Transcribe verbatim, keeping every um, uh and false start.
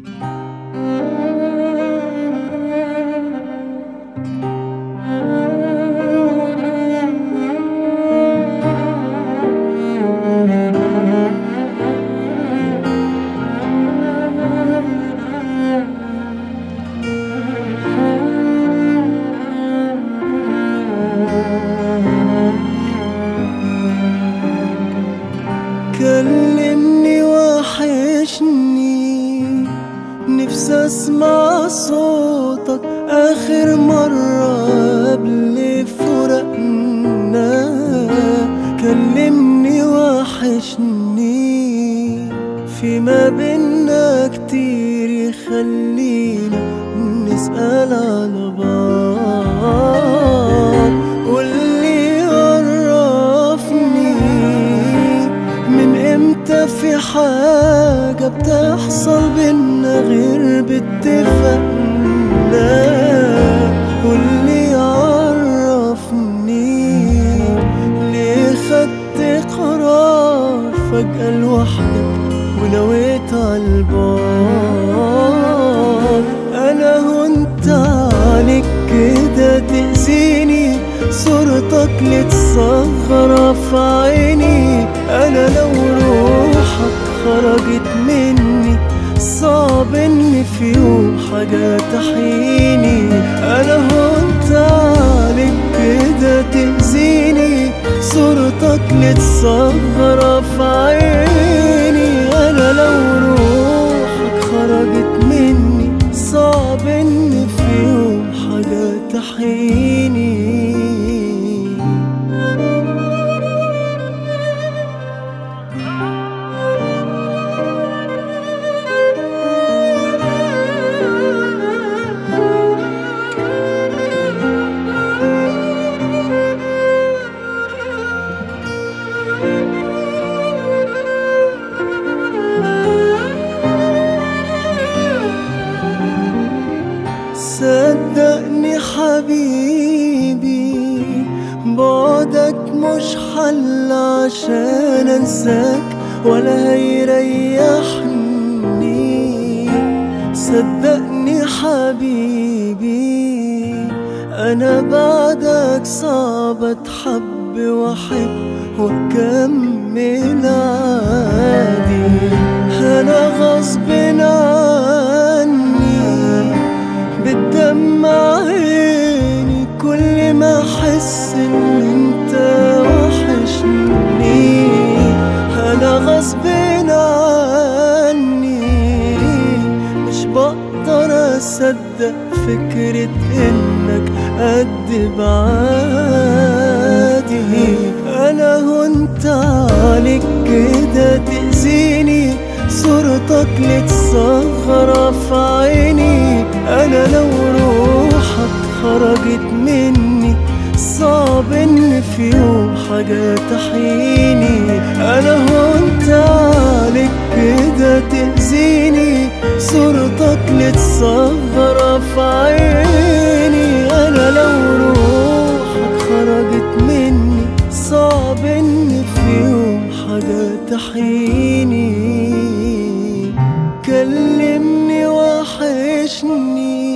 كلمني وحشني، نفسي اسمع صوتك اخر مرة قبل فراقنا. كلمني وحشني، في ما بينا كتير يخلينا نسأل على بعض. قولي عرفني من امتى في حاجة بتحصل بينا غير باتفاقنا. قولي عرفني ليه خدت قرار فجأة لوحدك ونويت عالبعد. انا هنت عليك كده تأذيني، صورتك لتصغر في عيني. انا لو روحك خرجت مني صعب ان في يوم حاجة تحييني. انا هنت عليك كده تأذيني، صورتك لتصغر في عيني. انا لو روحك خرجت مني صعب ان في يوم حاجة تحييني. صدقني حبيبي، بعدك مش حل عشان انساك ولا هيريحني. صدقني حبيبي، انا بعدك صعب اتحب واحب واكمل عادي. انا غصب عني بتدمع عيني كل ما احس ان انت وحشني. انا غصب عني مش بقدر اصدق فكرة انك قد بعادي. انا هنت عليك كده تأذيني، صورتك لتصغر في عيني. انا لو روحك خرجت مني صعب ان في يوم حاجة تحييني. انا هنت عليك كده تأذيني، صورتك لتصغر في عيني. انا لو روحك خرجت مني صعب ان في يوم حاجة تحييني. كلمني وحشني.